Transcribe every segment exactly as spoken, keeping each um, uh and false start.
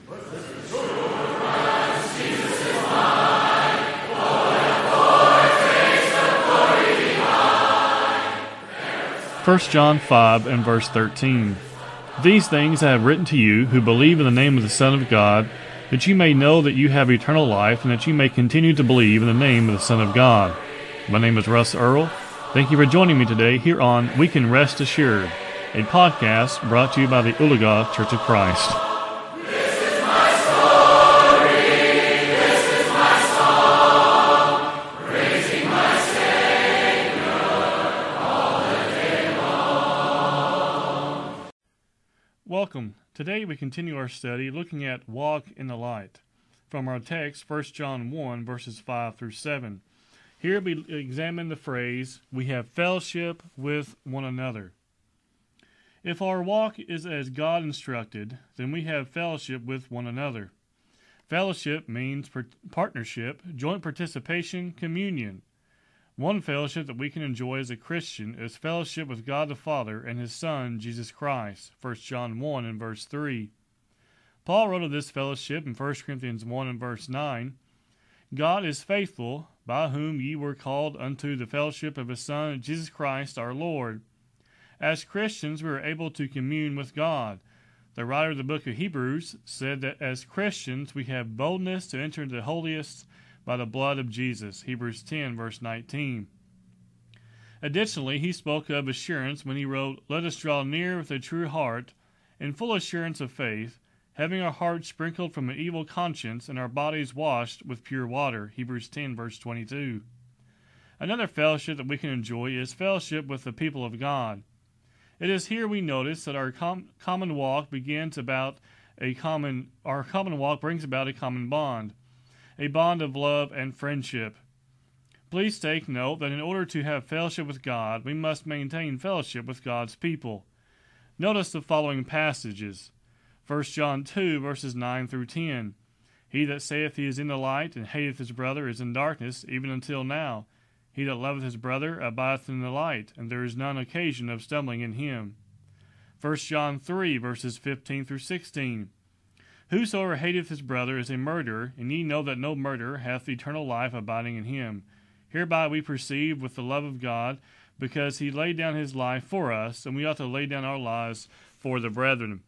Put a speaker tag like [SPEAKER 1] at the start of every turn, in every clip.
[SPEAKER 1] First John five and verse thirteen. These things I have written to you who believe in the name of the Son of God, that you may know that you have eternal life, and that you may continue to believe in the name of the Son of God. My name is Russ Earl. Thank you for joining me today here on We Can Rest Assured, a podcast brought to you by the Ulaga Church of Christ. Welcome. Today we continue our study looking at Walk in the Light from our text, First John one, verses five through seven. Here we examine the phrase, we have fellowship with one another. If our walk is as God instructed, then we have fellowship with one another. Fellowship means partnership, joint participation, communion. One fellowship that we can enjoy as a Christian is fellowship with God the Father and His Son, Jesus Christ, First John one and verse three. Paul wrote of this fellowship in First Corinthians one and verse nine, God is faithful, by whom ye were called unto the fellowship of His Son, Jesus Christ our Lord. As Christians, we are able to commune with God. The writer of the book of Hebrews said that as Christians, we have boldness to enter into the holiest by the blood of Jesus, Hebrews ten, verse nineteen. Additionally, he spoke of assurance when he wrote, Let us draw near with a true heart, in full assurance of faith, having our hearts sprinkled from an evil conscience and our bodies washed with pure water, Hebrews ten, verse twenty-two. Another fellowship that we can enjoy is fellowship with the people of God. It is here we notice that our com- common walk begins about a common, our common walk brings about a common bond. A bond of love and friendship. Please take note that in order to have fellowship with God, we must maintain fellowship with God's people. Notice the following passages. First John two, verses nine through ten. He that saith he is in the light, and hateth his brother, is in darkness, even until now. He that loveth his brother abideth in the light, and there is none occasion of stumbling in him. First John three, verses fifteen through sixteen. Whosoever hateth his brother is a murderer, and ye know that no murderer hath eternal life abiding in him. Hereby we perceive with the love of God, because he laid down his life for us, and we ought to lay down our lives for the brethren.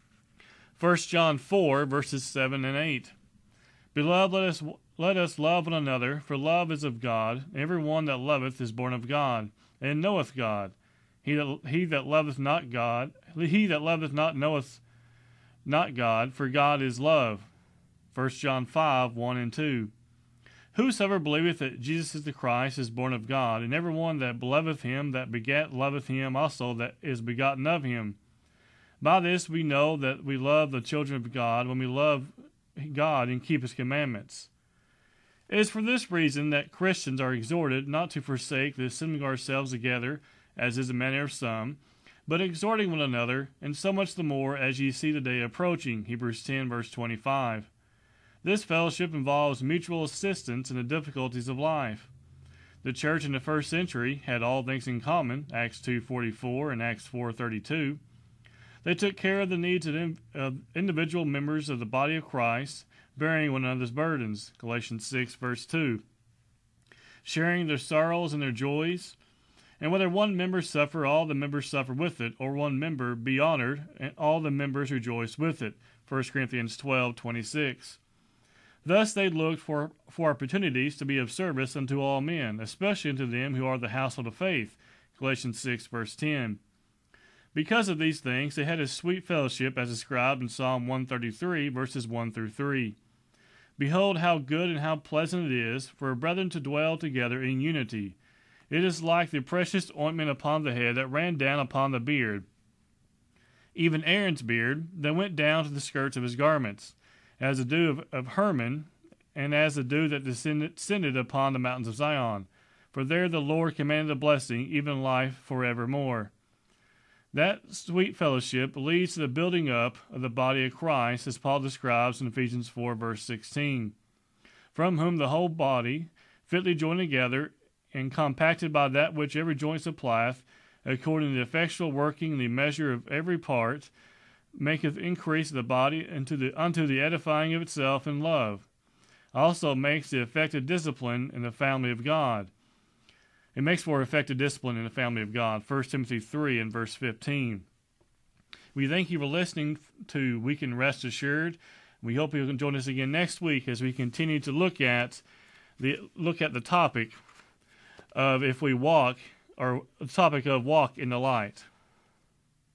[SPEAKER 1] First John four, verses seven and eight. Beloved, let us let us love one another, for love is of God. Every one that loveth is born of God, and knoweth God. He that, he that loveth not God, he that loveth not knoweth not God, for God is love. First John five, one and two. Whosoever believeth that Jesus is the Christ is born of God, and every one that believeth him that begat loveth him also that is begotten of him. By this we know that we love the children of God, when we love God and keep his commandments. It is for this reason that Christians are exhorted not to forsake the assembling ourselves together, as is the manner of some, but exhorting one another, and so much the more as ye see the day approaching, Hebrews ten, verse twenty-five. This fellowship involves mutual assistance in the difficulties of life. The church in the first century had all things in common, Acts two forty-four and Acts four thirty-two. They took care of the needs of, in, of individual members of the body of Christ, bearing one another's burdens, Galatians six, verse two. Sharing their sorrows and their joys. And whether one member suffer, all the members suffer with it, or one member be honored, and all the members rejoice with it. First Corinthians twelve, twenty-six. Thus they looked for, for opportunities to be of service unto all men, especially unto them who are the household of faith. Galatians six, verse ten. Because of these things, they had a sweet fellowship as described in Psalm one thirty-three, verses one through three. Behold how good and how pleasant it is for brethren to dwell together in unity. It is like the precious ointment upon the head that ran down upon the beard, even Aaron's beard, that went down to the skirts of his garments, as the dew of, of Hermon, and as the dew that descended, descended upon the mountains of Zion. For there the Lord commanded a blessing, even life forevermore. That sweet fellowship leads to the building up of the body of Christ, as Paul describes in Ephesians four, verse sixteen, from whom the whole body, fitly joined together, and compacted by that which every joint supplieth, according to the effectual working in the measure of every part, maketh increase of the body into the, unto the edifying of itself in love. Also makes the effective discipline in the family of God. It makes for effective discipline in the family of God. First Timothy three and verse fifteen. We thank you for listening to We Can Rest Assured. We hope you can join us again next week as we continue to look at the look at the topic of if we walk, or the topic of walk in the light.